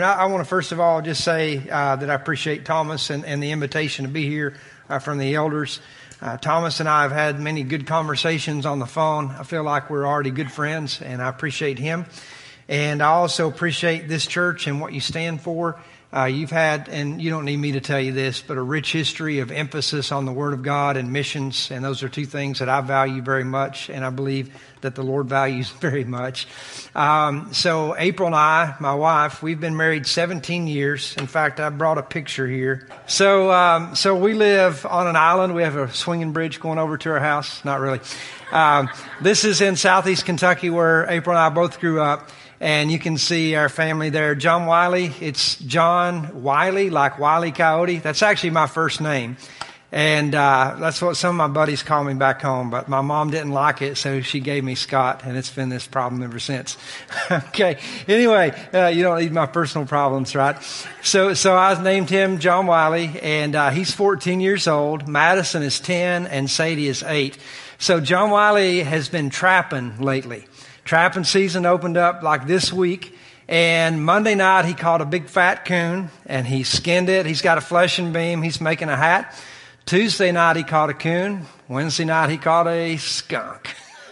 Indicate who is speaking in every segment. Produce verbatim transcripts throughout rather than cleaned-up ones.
Speaker 1: I want to first of all just say uh, that I appreciate Thomas and, and the invitation to be here uh, from the elders. Uh, Thomas and I have had many good conversations on the phone. I feel like we're already good friends, and I appreciate him. And I also appreciate this church and what you stand for. Uh, you've had, and you don't need me to tell you this, but a rich history of emphasis on the Word of God and missions, and those are two things that I value very much, and I believe that the Lord values very much. Um, so April and I, my wife, we've been married seventeen years. In fact, I brought a picture here. So, um, so we live on an island. We have a swinging bridge going over to our house. Not really. Um, this is in southeast Kentucky where April and I both grew up. And you can see our family there. John Wiley, it's John Wiley, like Wile E. Coyote. That's actually my first name. And uh that's what some of my buddies call me back home. But my mom didn't like it, so she gave me Scott. And it's been this problem ever since. Okay. Anyway, uh, you don't need my personal problems, right? So so I named him John Wiley. And uh he's fourteen years old. Madison is ten. And Sadie is eight. So John Wiley has been trapping lately. Trapping season opened up like this week, and Monday night he caught a big fat coon, and he skinned it. He's got a flesh and beam. He's making a hat. Tuesday night he caught a coon. Wednesday night he caught a skunk.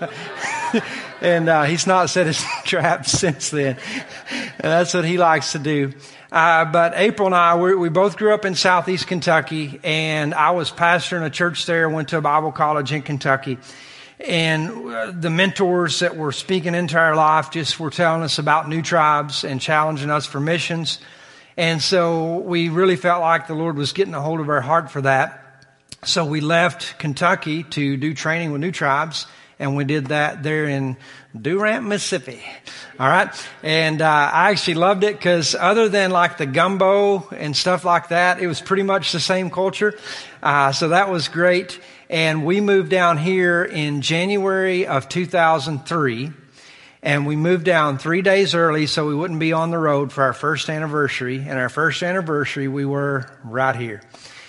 Speaker 1: and uh, he's not set his trap since then. And that's what he likes to do. Uh, but April and I, we, we both grew up in southeast Kentucky, and I was pastoring a church there, went to a Bible college in Kentucky. And the mentors that were speaking into our life just were telling us about new tribes and challenging us for missions. And so we really felt like the Lord was getting a hold of our heart for that. So we left Kentucky to do training with new tribes. And we did that there in Durant, Mississippi. All right. And uh, I actually loved it because other than like the gumbo and stuff like that, it was pretty much the same culture. Uh, so that was great. And we moved down here in January of two thousand three. And we moved down three days early so we wouldn't be on the road for our first anniversary. And our first anniversary, we were right here.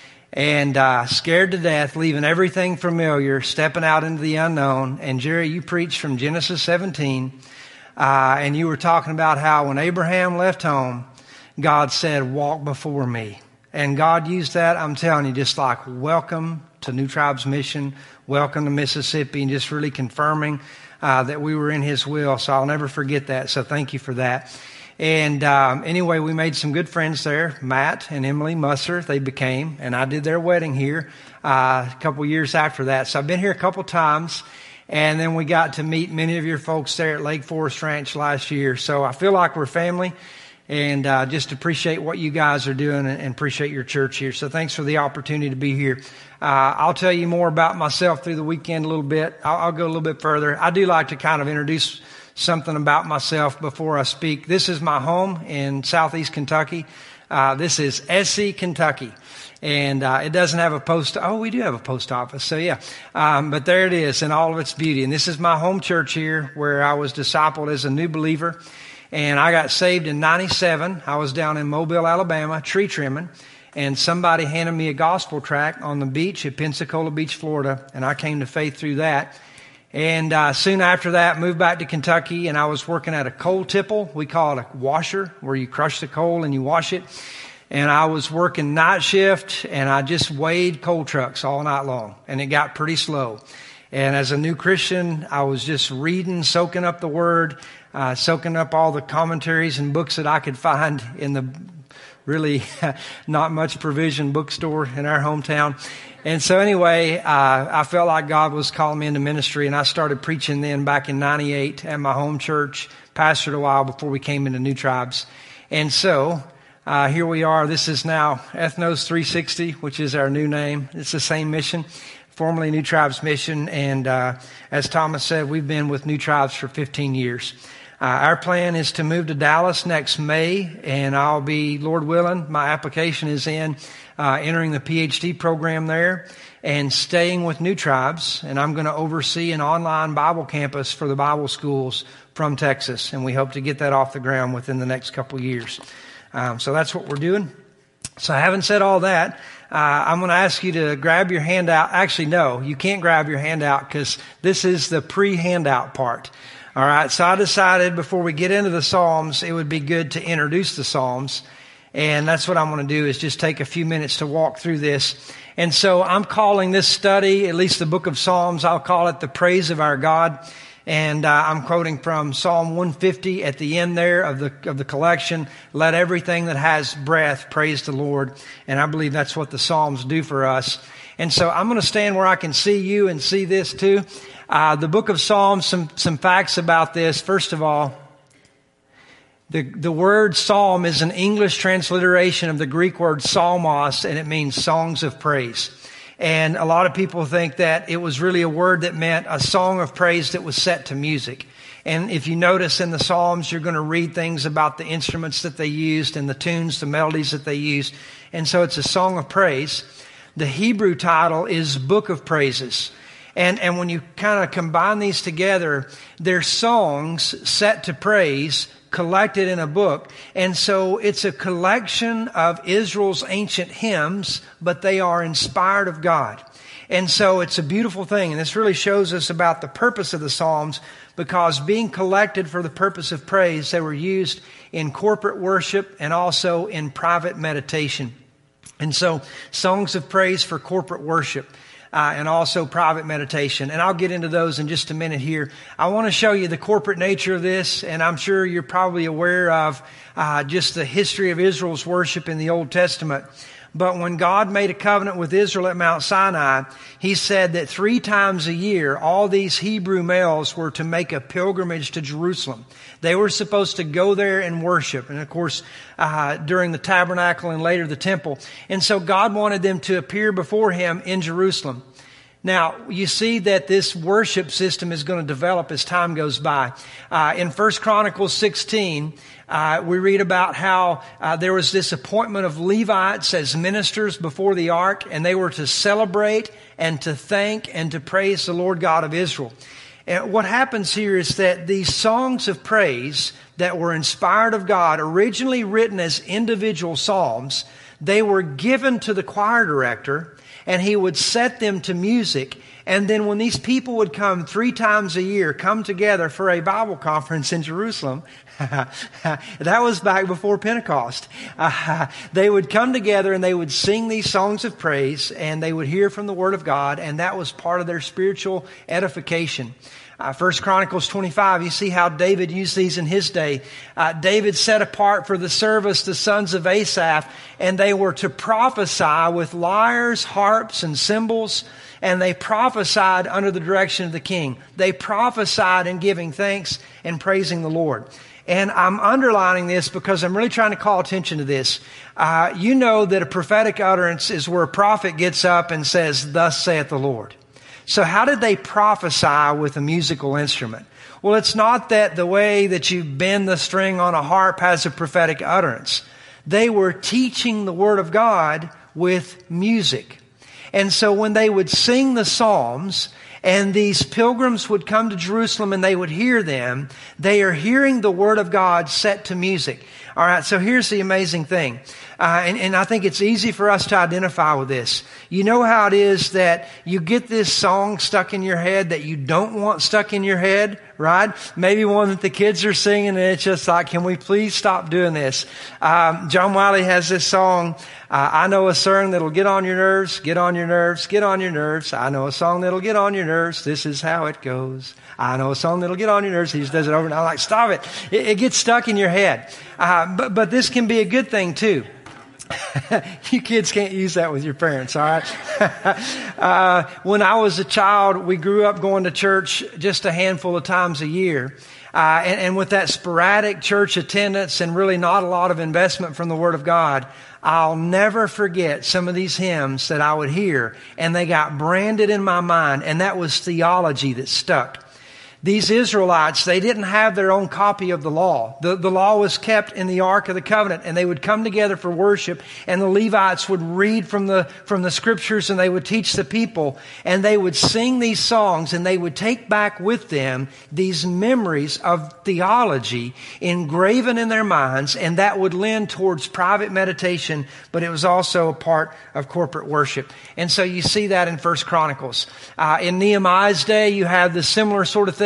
Speaker 1: And uh scared to death, leaving everything familiar, stepping out into the unknown. And Jerry, you preached from Genesis seventeen. Uh and you were talking about how when Abraham left home, God said, walk before me. And God used that, I'm telling you, just like welcome to New Tribes Mission, welcome to Mississippi, and just really confirming uh, that we were in His will. So I'll never forget that. So thank you for that. And um, anyway, we made some good friends there, Matt and Emily Musser, they became, and I did their wedding here uh, a couple years after that. So I've been here a couple times, and then we got to meet many of your folks there at Lake Forest Ranch last year. So I feel like we're family. And uh, just appreciate what you guys are doing and appreciate your church here. So thanks for the opportunity to be here. Uh, I'll tell you more about myself through the weekend a little bit. I'll, I'll go a little bit further. I do like to kind of introduce something about myself before I speak. This is my home in southeast Kentucky. Uh, this is Essie, Kentucky. And uh, it doesn't have a post. Oh, we do have a post office. So, yeah. Um, but there it is in all of its beauty. And this is my home church here where I was discipled as a new believer. And I got saved in ninety-seven. I was down in Mobile, Alabama, tree trimming. And somebody handed me a gospel tract on the beach at Pensacola Beach, Florida. And I came to faith through that. And uh, soon after that, moved back to Kentucky. And I was working at a coal tipple. We call it a washer, where you crush the coal and you wash it. And I was working night shift. And I just weighed coal trucks all night long. And it got pretty slow. And as a new Christian, I was just reading, soaking up the Word. Uh, soaking up all the commentaries and books that I could find in the really not much provision bookstore in our hometown. And so anyway, uh, I felt like God was calling me into ministry, and I started preaching then back in ninety-eight at my home church, pastored a while before we came into New Tribes. And so uh, here we are. This is now Ethnos three sixty, which is our new name. It's the same mission. Formerly New Tribes Mission. And uh, as Thomas said, we've been with New Tribes for fifteen years. Uh, our plan is to move to Dallas next May, and I'll be, Lord willing, my application is in, uh, entering the P H D program there and staying with New Tribes. And I'm going to oversee an online Bible campus for the Bible schools from Texas. And we hope to get that off the ground within the next couple of years. Um, so that's what we're doing. So having said all that, uh, I'm going to ask you to grab your handout. Actually, no, you can't grab your handout because this is the pre-handout part. All right, so I decided before we get into the Psalms, it would be good to introduce the Psalms. And that's what I'm going to do, is just take a few minutes to walk through this. And so I'm calling this study, at least the book of Psalms, I'll call it the praise of our God. And uh, I'm quoting from Psalm one fifty at the end there of the of the collection. Let everything that has breath praise the Lord. And I believe that's what the Psalms do for us. And so I'm going to stand where I can see you and see this too. Uh, the book of Psalms, some, some facts about this. First of all, the, the word psalm is an English transliteration of the Greek word psalmos, and it means songs of praise. And a lot of people think that it was really a word that meant a song of praise that was set to music. And if you notice in the Psalms, you're going to read things about the instruments that they used and the tunes, the melodies that they used. And so it's a song of praise. The Hebrew title is Book of Praises. And, and when you kind of combine these together, they're songs set to praise, collected in a book. And so it's a collection of Israel's ancient hymns, but they are inspired of God. And so it's a beautiful thing. And this really shows us about the purpose of the Psalms, because being collected for the purpose of praise, they were used in corporate worship and also in private meditation. And so songs of praise for corporate worship. Uh, and also private meditation. And I'll get into those in just a minute here. I want to show you the corporate nature of this, and I'm sure you're probably aware of uh, just the history of Israel's worship in the Old Testament. But when God made a covenant with Israel at Mount Sinai, He said that three times a year, all these Hebrew males were to make a pilgrimage to Jerusalem. They were supposed to go there and worship. And of course, uh, during the tabernacle and later the temple. And so God wanted them to appear before Him in Jerusalem. Now, you see that this worship system is going to develop as time goes by. Uh, in First Chronicles sixteen, uh, we read about how uh, there was this appointment of Levites as ministers before the ark, and they were to celebrate and to thank and to praise the Lord God of Israel. And what happens here is that these songs of praise that were inspired of God, originally written as individual psalms, they were given to the choir director, and he would set them to music. And then when these people would come three times a year, come together for a Bible conference in Jerusalem, that was back before Pentecost. Uh, they would come together and they would sing these songs of praise, and they would hear from the Word of God, and that was part of their spiritual edification. Uh, First Chronicles twenty-five, you see how David used these in his day. Uh, David set apart for the service the sons of Asaph, and they were to prophesy with lyres, harps, and cymbals, and they prophesied under the direction of the king. They prophesied in giving thanks and praising the Lord. And I'm underlining this because I'm really trying to call attention to this. Uh, you know that a prophetic utterance is where a prophet gets up and says, "Thus saith the Lord." So how did they prophesy with a musical instrument? Well, it's not that the way that you bend the string on a harp has a prophetic utterance. They were teaching the Word of God with music. And so when they would sing the Psalms, and these pilgrims would come to Jerusalem and they would hear them, they are hearing the Word of God set to music. All right, so here's the amazing thing. Uh, and, and I think it's easy for us to identify with this. You know how it is that you get this song stuck in your head that you don't want stuck in your head, right? Maybe one that the kids are singing and it's just like, can we please stop doing this? Um, John Wiley has this song, uh, I know a song that'll get on your nerves, get on your nerves, get on your nerves. I know a song that'll get on your nerves. This is how it goes. I know a song that'll get on your nerves. He just does it over and I'm like, stop it. It, it gets stuck in your head. Uh, but, but this can be a good thing too. You kids can't use that with your parents, all right? uh, when I was a child, we grew up going to church just a handful of times a year. Uh, and, and with that sporadic church attendance and really not a lot of investment from the Word of God, I'll never forget some of these hymns that I would hear, and they got branded in my mind, and that was theology that stuck. These Israelites, they didn't have their own copy of the law. The, the law was kept in the Ark of the Covenant, and they would come together for worship, and the Levites would read from the, from the scriptures, and they would teach the people, and they would sing these songs, and they would take back with them these memories of theology engraven in their minds, and that would lend towards private meditation, but it was also a part of corporate worship. And so you see that in First Chronicles. Uh, in Nehemiah's day, you have the similar sort of thing.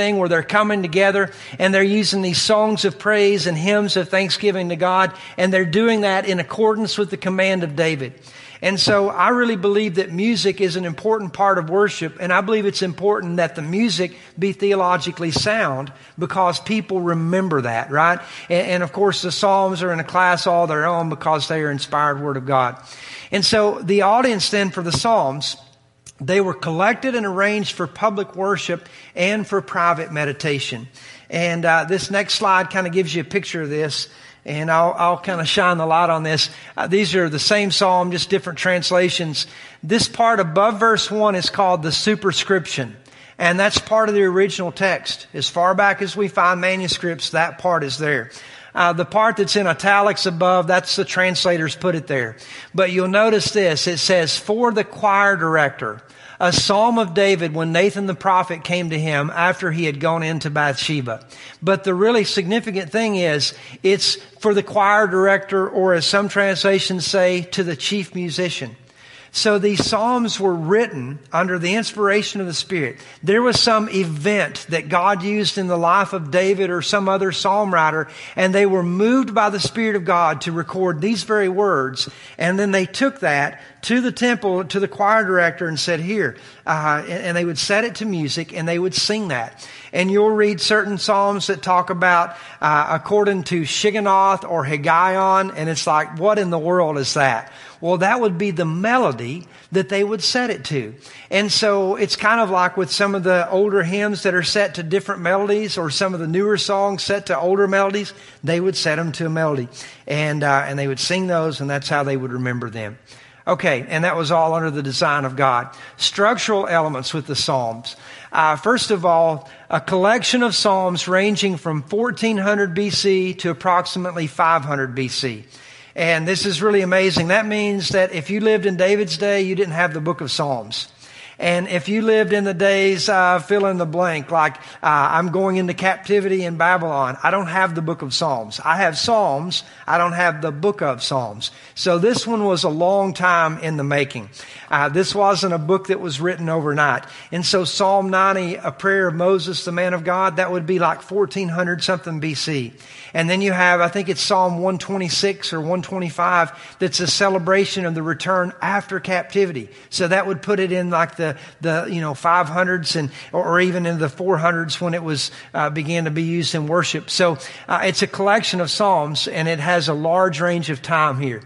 Speaker 1: thing where they're coming together and they're using these songs of praise and hymns of thanksgiving to God, and they're doing that in accordance with the command of David. And so I really believe that music is an important part of worship, and I believe it's important that the music be theologically sound because people remember that, right? And, and of course, the Psalms are in a class all their own because they are inspired Word of God. And so the audience then for the Psalms, they were collected and arranged for public worship and for private meditation. And uh, this next slide kind of gives you a picture of this. And I'll, I'll kind of shine the light on this. Uh, these are the same psalm, just different translations. This part above verse one is called the superscription. And that's part of the original text. As far back as we find manuscripts, that part is there. Uh, the part that's in italics above, that's the translators put it there. But you'll notice this. It says, for the choir director, a psalm of David when Nathan the prophet came to him after he had gone into Bathsheba. But the really significant thing is, it's for the choir director, or as some translations say, to the chief musician. So these psalms were written under the inspiration of the Spirit. There was some event that God used in the life of David or some other psalm writer, and they were moved by the Spirit of God to record these very words. And then they took that to the temple, to the choir director, and said, here, uh, and, and they would set it to music, and they would sing that. And you'll read certain psalms that talk about uh, according to Shigionoth or Higgaion, and it's like, what in the world is that? Well, that would be the melody that they would set it to. And so it's kind of like with some of the older hymns that are set to different melodies, or some of the newer songs set to older melodies, they would set them to a melody. And, uh, and they would sing those, and that's how they would remember them. Okay, and that was all under the design of God. Structural elements with the Psalms. Uh, first of all, a collection of Psalms ranging from fourteen hundred B C to approximately five hundred B C. And this is really amazing. That means that if you lived in David's day, you didn't have the book of Psalms. And if you lived in the days, uh, fill in the blank, like, uh, I'm going into captivity in Babylon, I don't have the book of Psalms. I have Psalms. I don't have the book of Psalms. So this one was a long time in the making. Uh, this wasn't a book that was written overnight. And so Psalm ninety, a prayer of Moses, the man of God, that would be like fourteen hundred something B C. And then you have, I think it's Psalm one twenty-six or one twenty-five, that's a celebration of the return after captivity. So that would put it in like the, the you know, five hundreds and, or even in the four hundreds when it was, uh, began to be used in worship. So, uh, it's a collection of Psalms, and it has a large range of time here.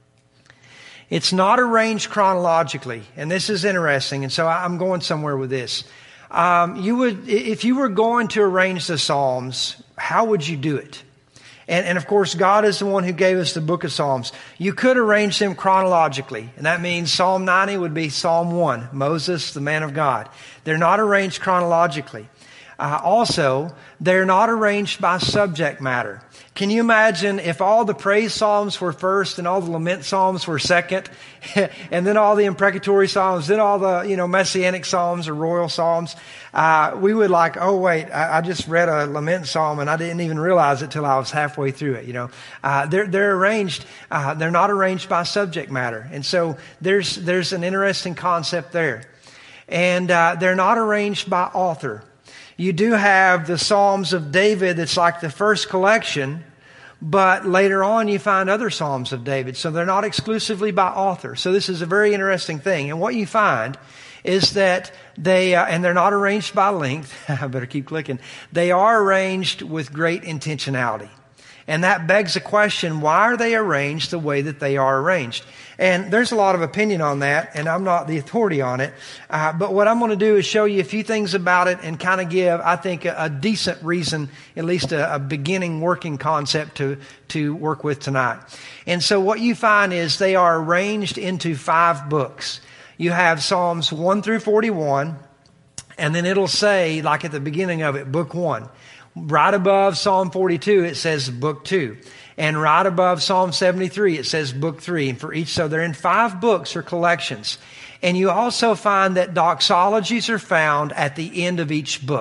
Speaker 1: It's not arranged chronologically, and this is interesting, and so I'm going somewhere with this. Um, you would, if you were going to arrange the Psalms, how would you do it? And, and of course, God is the one who gave us the book of Psalms. You could arrange them chronologically, and that means Psalm ninety would be Psalm one, Moses, the man of God. They're not arranged chronologically. Uh, also, they're not arranged by subject matter. Can you imagine if all the praise psalms were first and all the lament psalms were second, and then all the imprecatory psalms, then all the, you know, messianic psalms or royal psalms? Uh, we would like, oh wait, I, I just read a lament psalm and I didn't even realize it till I was halfway through it. You know, uh, they're they're arranged. Uh, they're not arranged by subject matter, and so there's there's an interesting concept there, and uh, they're not arranged by author. You do have the Psalms of David that's like the first collection, but later on you find other Psalms of David. So they're not exclusively by author. So this is a very interesting thing. And what you find is that they, uh, and they're not arranged by length. I better keep clicking. They are arranged with great intentionality. And that begs the question, why are they arranged the way that they are arranged? And there's a lot of opinion on that, and I'm not the authority on it. Uh, but what I'm going to do is show you a few things about it and kind of give, I think, a, a decent reason, at least a, a beginning working concept to, to work with tonight. And so what you find is they are arranged into five books. You have Psalms one through forty-one, and then it'll say, like at the beginning of it, book one. Right above Psalm forty-two, it says book two. And right above Psalm seventy-three, it says book three. And for each, so they're in five books or collections. And you also find that doxologies are found at the end of each book.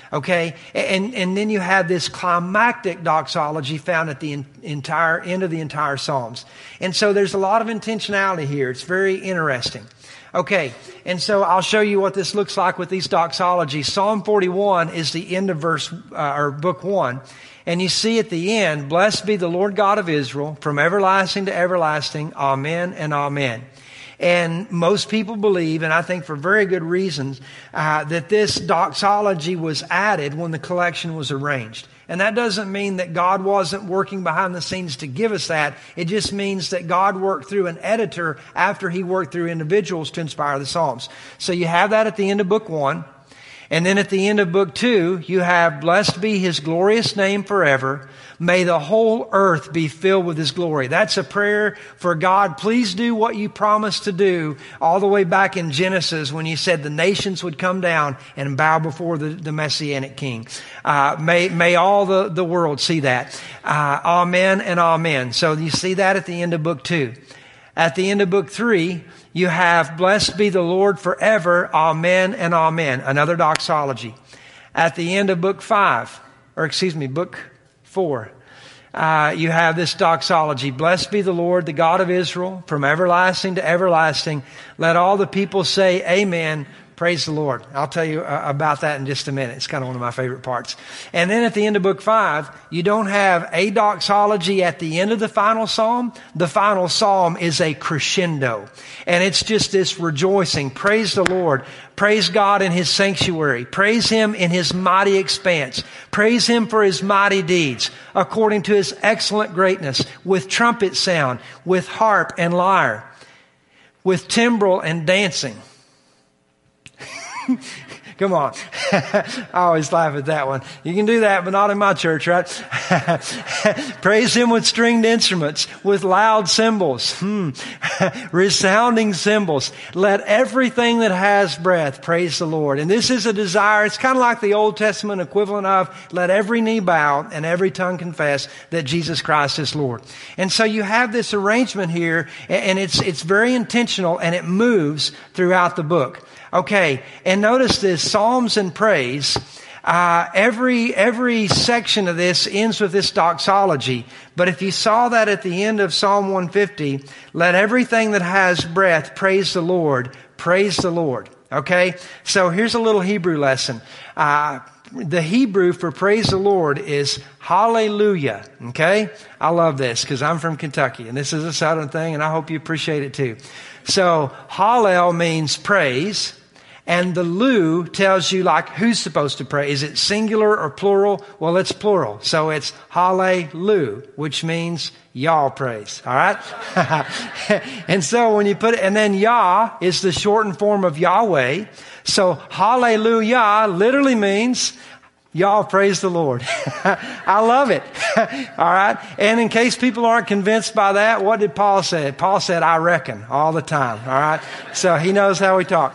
Speaker 1: Okay, and and then you have this climactic doxology found at the in, entire end of the entire Psalms. And so there's a lot of intentionality here. It's very interesting. Okay, and so I'll show you what this looks like with these doxologies. Psalm forty-one is the end of verse uh, or book one. And you see at the end, blessed be the Lord God of Israel from everlasting to everlasting. Amen and amen. And most people believe, and I think for very good reasons, uh, that this doxology was added when the collection was arranged. And that doesn't mean that God wasn't working behind the scenes to give us that. It just means that God worked through an editor after he worked through individuals to inspire the Psalms. So you have that at the end of book one. And then at the end of book two, you have, blessed be his glorious name forever. May the whole earth be filled with his glory. That's a prayer for God. Please do what you promised to do all the way back in Genesis when you said the nations would come down and bow before the, the Messianic King. Uh, may, may all the, the world see that. Uh, amen and amen. So you see that at the end of book two. At the end of book three, you have, blessed be the Lord forever. Amen and amen. Another doxology. At the end of book five, or excuse me, book four, uh, you have this doxology. Blessed be the Lord, the God of Israel, from everlasting to everlasting. Let all the people say amen. Praise the Lord. I'll tell you uh, about that in just a minute. It's kind of one of my favorite parts. And then at the end of book five, you don't have a doxology at the end of the final psalm. The final psalm is a crescendo. And it's just this rejoicing. Praise the Lord. Praise God in his sanctuary. Praise him in his mighty expanse. Praise him for his mighty deeds, according to his excellent greatness, with trumpet sound, with harp and lyre, with timbrel and dancing. Come on. I always laugh at that one. You can do that, but not in my church, right? Praise him with stringed instruments, with loud cymbals, hmm. resounding cymbals. Let everything that has breath praise the Lord. And this is a desire. It's kind of like the Old Testament equivalent of let every knee bow and every tongue confess that Jesus Christ is Lord. And so you have this arrangement here, and it's, it's very intentional, and it moves throughout the book. Okay, and notice this, Psalms and praise. Uh, every, every section of this ends with this doxology. But if you saw that at the end of Psalm one fifty, let everything that has breath praise the Lord, praise the Lord. Okay, so here's a little Hebrew lesson. Uh, the Hebrew for praise the Lord is hallelujah. Okay, I love this because I'm from Kentucky and this is a Southern thing and I hope you appreciate it too. So hallel means praise. And the lu tells you like who's supposed to pray. Is it singular or plural? Well, it's plural. So it's hallelu, which means y'all praise. All right. And so when you put it, and then Yah is the shortened form of Yahweh. So hallelujah literally means y'all praise the Lord. I love it. All right. And in case people aren't convinced by that, what did Paul say? Paul said, I reckon all the time. All right. So he knows how we talk.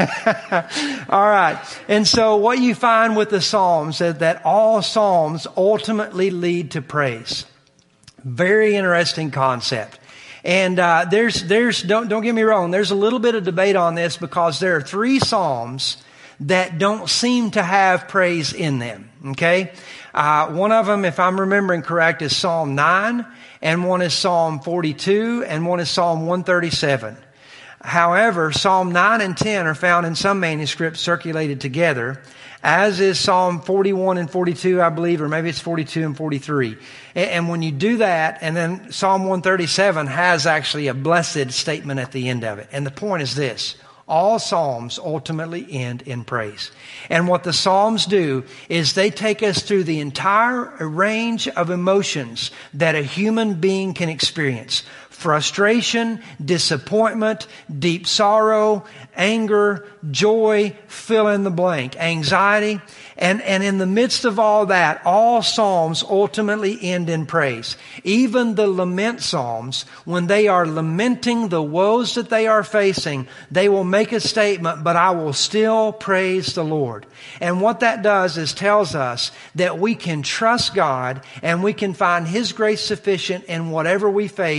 Speaker 1: All right. And so what you find with the Psalms is that all Psalms ultimately lead to praise. Very interesting concept. And uh, there's, there's, don't, don't get me wrong, there's a little bit of debate on this because there are three Psalms that don't seem to have praise in them. Okay? Uh, one of them, if I'm remembering correct, is Psalm nine, and one is Psalm forty-two, and one is Psalm one thirty-seven. However, Psalm nine and ten are found in some manuscripts circulated together, as is Psalm forty-one and forty-two, I believe, or maybe it's forty-two and forty-three. And, and when you do that, and then Psalm one thirty-seven has actually a blessed statement at the end of it. And the point is this. All Psalms ultimately end in praise. And what the Psalms do is they take us through the entire range of emotions that a human being can experience. Frustration, disappointment, deep sorrow, anger, joy, fill in the blank, anxiety. And, and in the midst of all that, all Psalms ultimately end in praise. Even the lament Psalms, when they are lamenting the woes that they are facing, they will make a statement, but I will still praise the Lord. And what that does is tells us that we can trust God and we can find His grace sufficient in whatever we face. And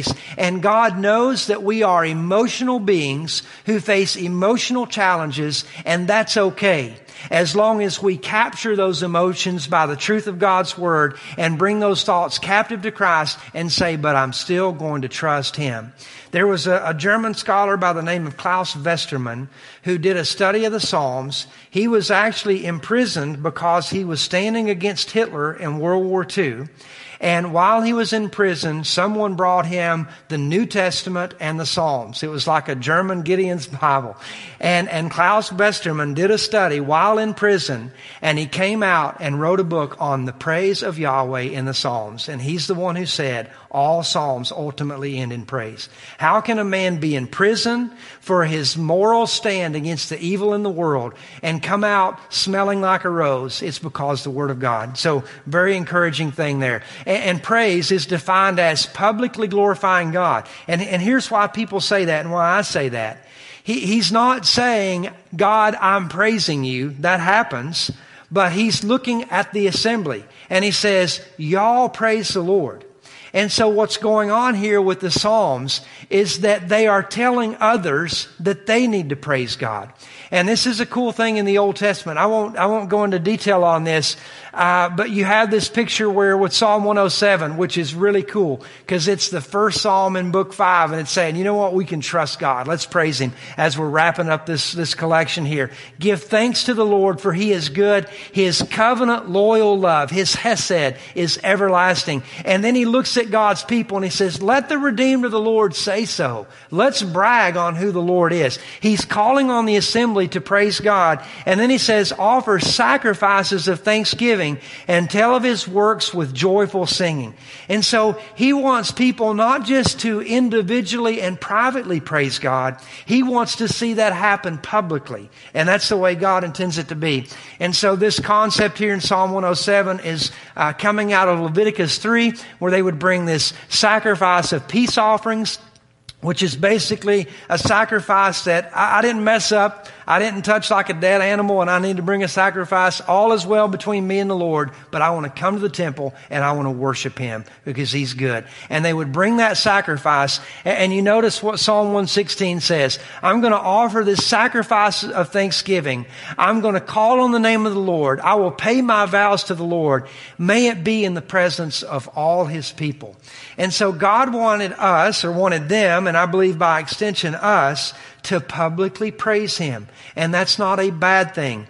Speaker 1: And God knows that we are emotional beings who face emotional challenges, and that's okay, as long as we capture those emotions by the truth of God's Word and bring those thoughts captive to Christ and say, but I'm still going to trust Him. There was a, a German scholar by the name of Klaus Westermann who did a study of the Psalms. He was actually imprisoned because he was standing against Hitler in World War Two. And while he was in prison, someone brought him the New Testament and the Psalms. It was like a German Gideon's Bible. And, and Klaus Westermann did a study while in prison, and he came out and wrote a book on the praise of Yahweh in the Psalms. And he's the one who said, all Psalms ultimately end in praise. How can a man be in prison for his moral stand against the evil in the world and come out smelling like a rose? It's because the Word of God. So, very encouraging thing there. And, and praise is defined as publicly glorifying God. And, and here's why people say that and why I say that. He, he's not saying, God, I'm praising you. That happens. But he's looking at the assembly. And he says, y'all praise the Lord. And so what's going on here with the Psalms is that they are telling others that they need to praise God. And this is a cool thing in the Old Testament. I won't, I won't go into detail on this, uh, but you have this picture where with Psalm one oh seven, which is really cool because it's the first Psalm in book five, and it's saying, you know what, we can trust God. Let's praise Him as we're wrapping up this, this collection here. Give thanks to the Lord, for He is good. His covenant loyal love, His hesed is everlasting. And then He looks at God's people and He says, let the redeemed of the Lord say so. Let's brag on who the Lord is. He's calling on the assembly to praise God. And then He says, offer sacrifices of thanksgiving and tell of His works with joyful singing. And so He wants people not just to individually and privately praise God. He wants to see that happen publicly. And that's the way God intends it to be. And so this concept here in Psalm one oh seven is uh, coming out of Leviticus three, where they would bring this sacrifice of peace offerings, which is basically a sacrifice that I, I didn't mess up. I didn't touch like a dead animal and I need to bring a sacrifice. All is well between me and the Lord, but I want to come to the temple and I want to worship Him because He's good. And they would bring that sacrifice. And, and you notice what Psalm one sixteen says. I'm going to offer this sacrifice of thanksgiving. I'm going to call on the name of the Lord. I will pay my vows to the Lord. May it be in the presence of all His people. And so God wanted us, or wanted them, and I believe by extension us, to publicly praise Him. And that's not a bad thing.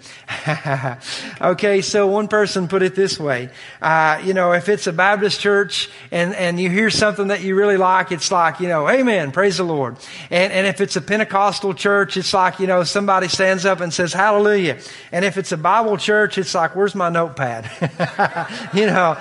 Speaker 1: Okay, so one person put it this way. Uh, you know, if it's a Baptist church and, and you hear something that you really like, it's like, you know, amen, praise the Lord. And, and if it's a Pentecostal church, it's like, you know, somebody stands up and says, hallelujah. And if it's a Bible church, it's like, where's my notepad? You know.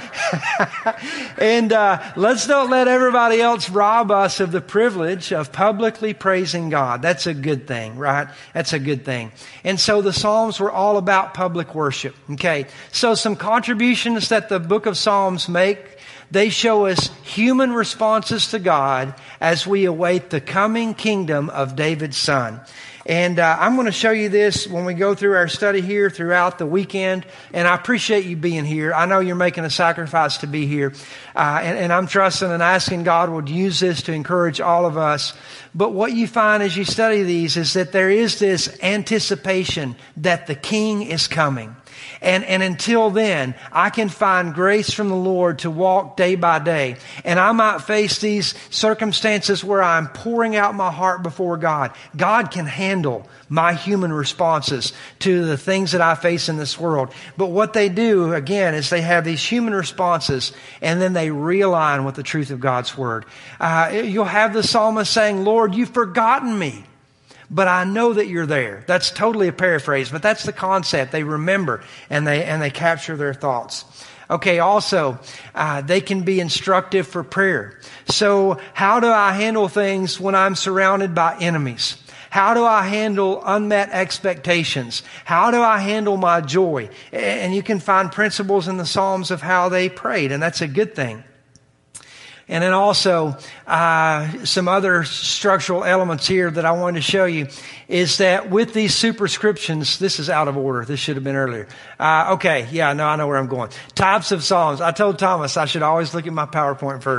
Speaker 1: And uh, let's don't let everybody else rob us of the privilege of publicly praising God. That's a good thing, right? That's a good thing. And so the Psalms were all about public worship. Okay. So some contributions that the book of Psalms make, they show us human responses to God as we await the coming kingdom of David's son. And uh, I'm going to show you this when we go through our study here throughout the weekend. And I appreciate you being here. I know you're making a sacrifice to be here. Uh, and, and I'm trusting and asking God would use this to encourage all of us. But what you find as you study these is that there is this anticipation that the King is coming. And, and until then, I can find grace from the Lord to walk day by day. And I might face these circumstances where I'm pouring out my heart before God. God can handle my human responses to the things that I face in this world. But what they do, again, is they have these human responses and then they realign with the truth of God's Word. Uh, you'll have the psalmist saying, Lord, you've forgotten me, but I know that you're there. That's totally a paraphrase, but that's the concept. They remember and they and they capture their thoughts. Okay, also, uh, they can be instructive for prayer. So how do I handle things when I'm surrounded by enemies? How do I handle unmet expectations? How do I handle my joy? And you can find principles in the Psalms of how they prayed, and that's a good thing. And then also, uh, some other structural elements here that I wanted to show you is that with these superscriptions, this is out of order. This should have been earlier. Uh, okay. Yeah, no, I know where I'm going. Types of Psalms. I told Thomas I should always look at my PowerPoint first.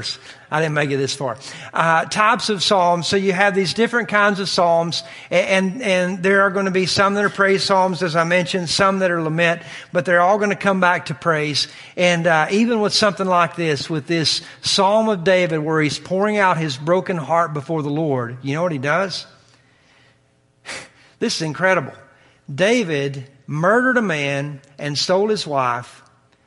Speaker 1: I didn't make it this far. Uh, types of psalms. So you have these different kinds of psalms, and, and there are going to be some that are praise psalms, as I mentioned, some that are lament, but they're all going to come back to praise. And uh, even with something like this, with this Psalm of David where he's pouring out his broken heart before the Lord, you know what he does? This is incredible. David murdered a man and stole his wife,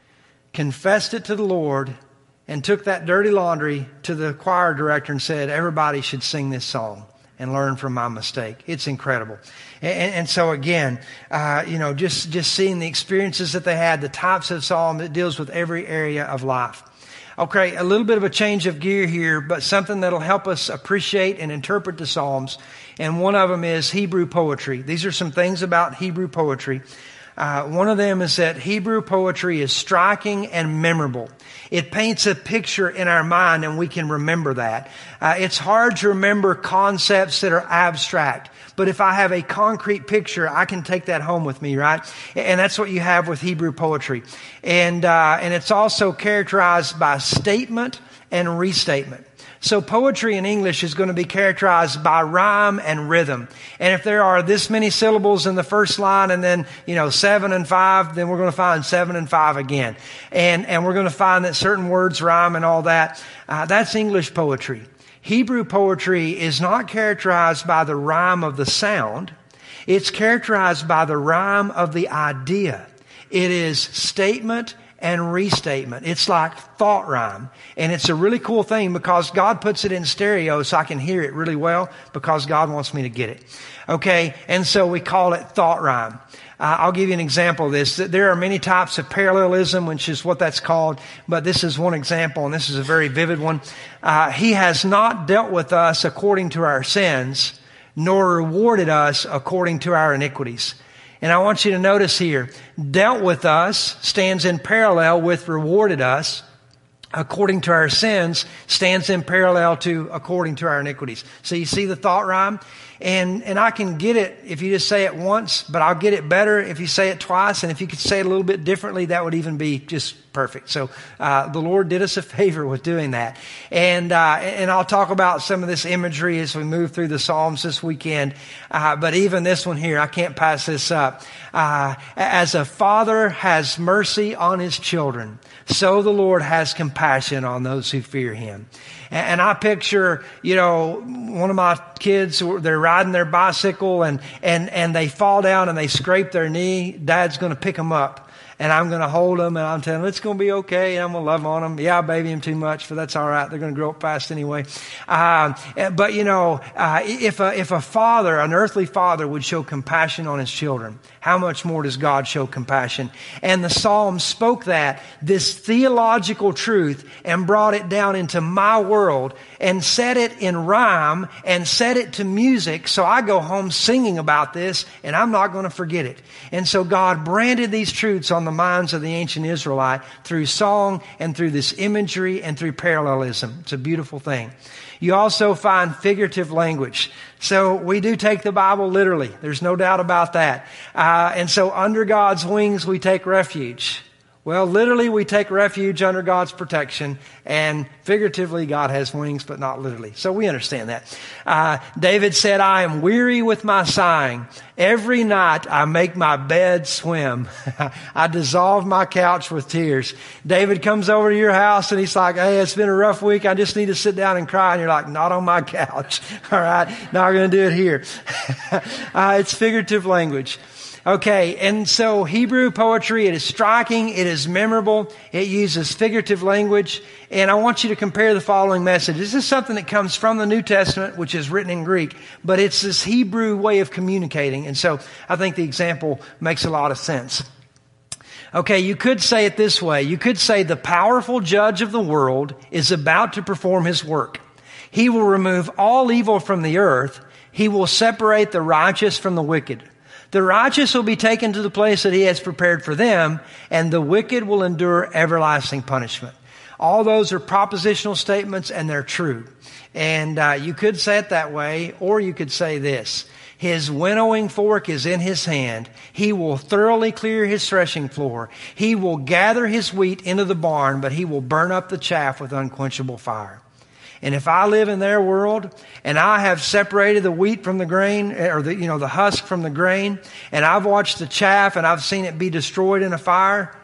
Speaker 1: confessed it to the Lord, and took that dirty laundry to the choir director and said, everybody should sing this song and learn from my mistake. It's incredible. And, and so again, uh, you know, just, just seeing the experiences that they had, the types of psalm that deals with every area of life. Okay, a little bit of a change of gear here, but something that'll help us appreciate and interpret the Psalms. And one of them is Hebrew poetry. These are some things about Hebrew poetry. Uh, one of them is that Hebrew poetry is striking and memorable. It paints a picture in our mind, and we can remember that. Uh, it's hard to remember concepts that are abstract. But if I have a concrete picture, I can take that home with me, right? And that's what you have with Hebrew poetry. And, uh, and it's also characterized by statement and restatement. So poetry in English is going to be characterized by rhyme and rhythm. And if there are this many syllables in the first line and then, you know, seven and five, then we're going to find seven and five again. And, and we're going to find that certain words rhyme and all that. Uh, that's English poetry. Hebrew poetry is not characterized by the rhyme of the sound. It's characterized by the rhyme of the idea. It is statement and restatement. It's like thought rhyme. And it's a really cool thing because God puts it in stereo so I can hear it really well because God wants me to get it. Okay? And so we call it thought rhyme. Uh, I'll give you an example of this. There are many types of parallelism, which is what that's called, but this is one example, and this is a very vivid one. Uh, he has not dealt with us according to our sins, nor rewarded us according to our iniquities. And I want you to notice here, dealt with us stands in parallel with rewarded us. According to our sins stands in parallel to according to our iniquities. So you see the thought rhyme? And, and I can get it if you just say it once, but I'll get it better if you say it twice. And if you could say it a little bit differently, that would even be just perfect. So, uh, the Lord did us a favor with doing that. And, uh, and I'll talk about some of this imagery as we move through the Psalms this weekend. Uh, but even this one here, I can't pass this up. Uh, as a father has mercy on his children, so the Lord has compassion on those who fear him. And I picture, you know, one of my kids, they're riding their bicycle and, and, and they fall down and they scrape their knee. Dad's going to pick them up. And I'm going to hold them and I'm telling them it's going to be okay. And I'm going to love on them. Yeah, I baby them too much, but that's all right. They're going to grow up fast anyway. Um, but you know, uh, if a, if a father, an earthly father would show compassion on his children, how much more does God show compassion? And the Psalm spoke that, this theological truth, and brought it down into my world and set it in rhyme and set it to music. So I go home singing about this and I'm not going to forget it. And so God branded these truths on the minds of the ancient Israelite through song and through this imagery and through parallelism. It's a beautiful thing. You also find figurative language. So we do take the Bible literally. There's no doubt about that. Uh, and so under God's wings, we take refuge. Well, literally, we take refuge under God's protection, and figuratively, God has wings, but not literally. So we understand that. Uh, David said, I am weary with my sighing. Every night I make my bed swim. I dissolve my couch with tears. David comes over to your house and he's like, hey, it's been a rough week. I just need to sit down and cry. And you're like, not on my couch. All right. Now we're going to do it here. uh, it's figurative language. Okay, and so Hebrew poetry, it is striking, it is memorable, it uses figurative language, and I want you to compare the following message. This is something that comes from the New Testament, which is written in Greek, but it's this Hebrew way of communicating, and so I think the example makes a lot of sense. Okay, you could say it this way. You could say the powerful judge of the world is about to perform his work. He will remove all evil from the earth. He will separate the righteous from the wicked. The righteous will be taken to the place that he has prepared for them, and the wicked will endure everlasting punishment. All those are propositional statements, and they're true. And uh, you could say it that way, or you could say this. His winnowing fork is in his hand. He will thoroughly clear his threshing floor. He will gather his wheat into the barn, but he will burn up the chaff with unquenchable fire. And if I live in their world and I have separated the wheat from the grain, or the, you know, the husk from the grain, and I've watched the chaff and I've seen it be destroyed in a fire,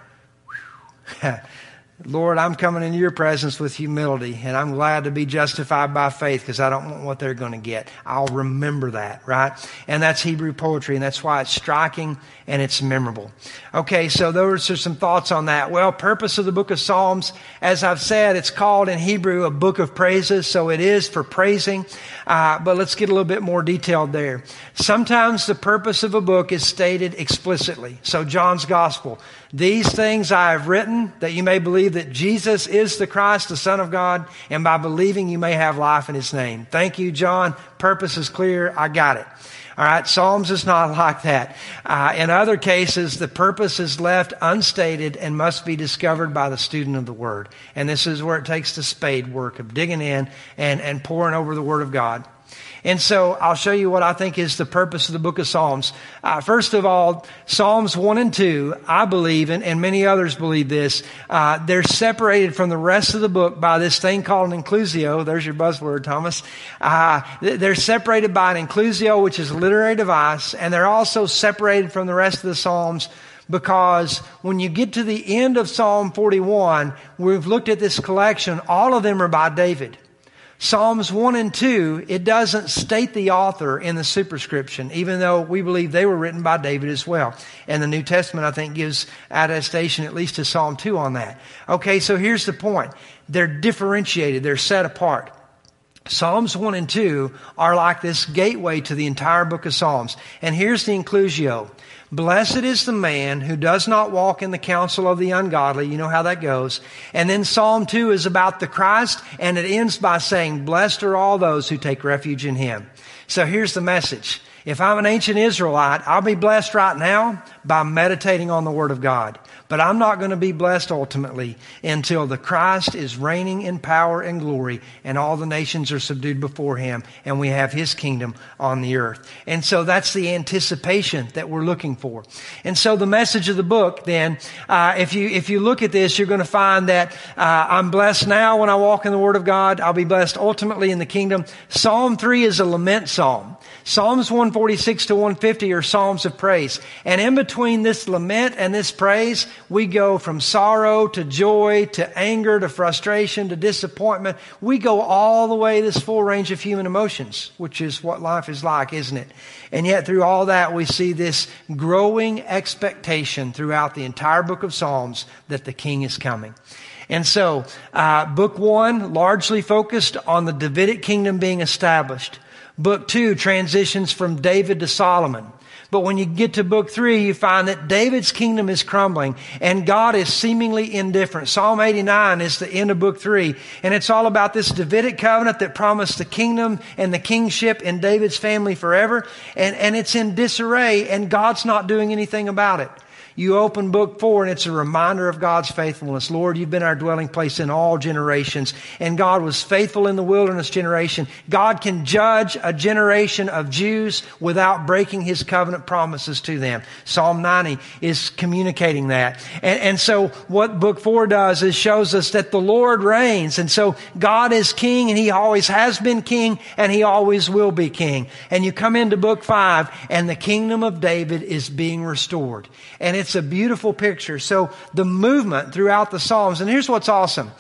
Speaker 1: Lord, I'm coming into your presence with humility, and I'm glad to be justified by faith because I don't want what they're going to get. I'll remember that, right? And that's Hebrew poetry, and that's why it's striking and it's memorable. Okay, so those are some thoughts on that. Well, purpose of the book of Psalms, as I've said, it's called in Hebrew a book of praises, so it is for praising. Uh, but let's get a little bit more detailed there. Sometimes the purpose of a book is stated explicitly. So John's Gospel, these things I have written that you may believe that Jesus is the Christ, the Son of God, and by believing you may have life in His name. Thank you, John. Purpose is clear. I got it. All right, Psalms is not like that. Uh, in other cases, the purpose is left unstated and must be discovered by the student of the Word. And this is where it takes the spade work of digging in and, and pouring over the Word of God. And so I'll show you what I think is the purpose of the book of Psalms. Uh, first of all, Psalms one and two, I believe, and, and many others believe this, uh, they're separated from the rest of the book by this thing called an inclusio. There's your buzzword, Thomas. Uh, they're separated by an inclusio, which is a literary device, and they're also separated from the rest of the Psalms because when you get to the end of Psalm forty-one, we've looked at this collection, all of them are by David. Psalms one and two, it doesn't state the author in the superscription, even though we believe they were written by David as well. And the New Testament, I think, gives attestation at least to Psalm two on that. Okay, so here's the point. They're differentiated. They're set apart. Psalms one and two are like this gateway to the entire book of Psalms. And here's the inclusio. Blessed is the man who does not walk in the counsel of the ungodly. You know how that goes. And then Psalm two is about the Christ, and it ends by saying, blessed are all those who take refuge in Him. So here's the message. If I'm an ancient Israelite, I'll be blessed right now by meditating on the Word of God. But I'm not going to be blessed ultimately until the Christ is reigning in power and glory and all the nations are subdued before Him and we have His kingdom on the earth. And so that's the anticipation that we're looking for. And so the message of the book then, uh, if you if you look at this, you're going to find that uh, I'm blessed now when I walk in the Word of God. I'll be blessed ultimately in the kingdom. Psalm three is a lament psalm. Psalms one forty-six to one fifty are psalms of praise. And in between this lament and this praise, we go from sorrow to joy to anger to frustration to disappointment. We go all the way this full range of human emotions, which is what life is like, isn't it? And yet through all that, we see this growing expectation throughout the entire book of Psalms that the King is coming. And so, uh, book one largely focused on the Davidic kingdom being established. Book two transitions from David to Solomon. But when you get to book three, you find that David's kingdom is crumbling and God is seemingly indifferent. Psalm eighty-nine is the end of book three. And it's all about this Davidic covenant that promised the kingdom and the kingship in David's family forever. And, and it's in disarray and God's not doing anything about it. You open book four and it's a reminder of God's faithfulness. Lord, you've been our dwelling place in all generations. And God was faithful in the wilderness generation. God can judge a generation of Jews without breaking His covenant promises to them. Psalm ninety is communicating that. And, and so what book four does is shows us that the Lord reigns. And so God is king and He always has been king and He always will be king. And you come into book five and the kingdom of David is being restored. And it's It's a beautiful picture. So the movement throughout the Psalms, and here's what's awesome.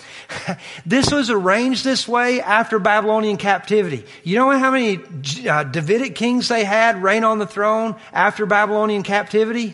Speaker 1: This was arranged this way after Babylonian captivity. You know how many uh, Davidic kings they had reign on the throne after Babylonian captivity?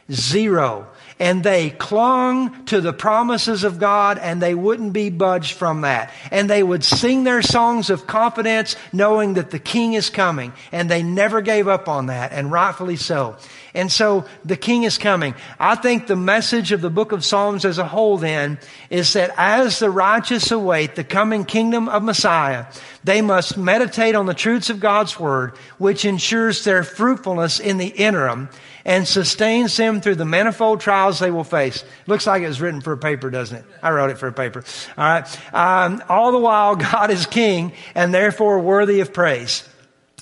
Speaker 1: Zero. And they clung to the promises of God and they wouldn't be budged from that. And they would sing their songs of confidence knowing that the King is coming. And they never gave up on that, and rightfully so. And so the King is coming. I think the message of the book of Psalms as a whole then is that as the righteous await the coming kingdom of Messiah, they must meditate on the truths of God's Word, which ensures their fruitfulness in the interim and sustains them through the manifold trials they will face. Looks like it was written for a paper, doesn't it? I wrote it for a paper. All right. Um, all the while, God is King and therefore worthy of praise.